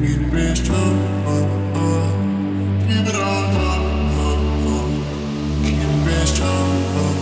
Keep it real strong. Keep it on. Keep it real strong.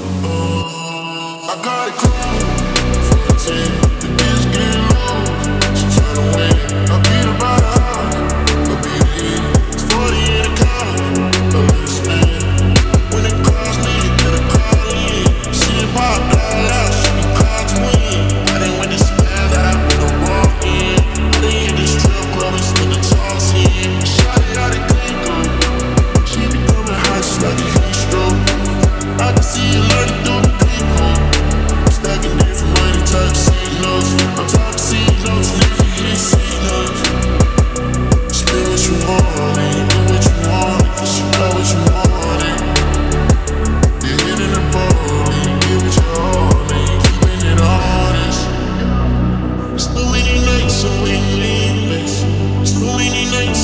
I got it cool for a team. The bitch get low. She tryna win. I beat her by the house. I beat her in. It's 40 in the car. I let it spin. When it calls me, get a call in. She pop all out. She be called twin. I didn't win this spaz out with a walk in. I didn't hit the strip club and spend the toss in. Shot it out of Glencoe. She be coming hot just like a heat stroke. I can see you learning through the people. I'm stacking different money, tuxedos. I'm tuxedos, nigga, you ain't seen us. Spend what you want, and do what you want, cause you got what you want. You're hitting the ball, and you give it your all, and you keeping it honest. It's too many nights, so many nights. It's too many nights,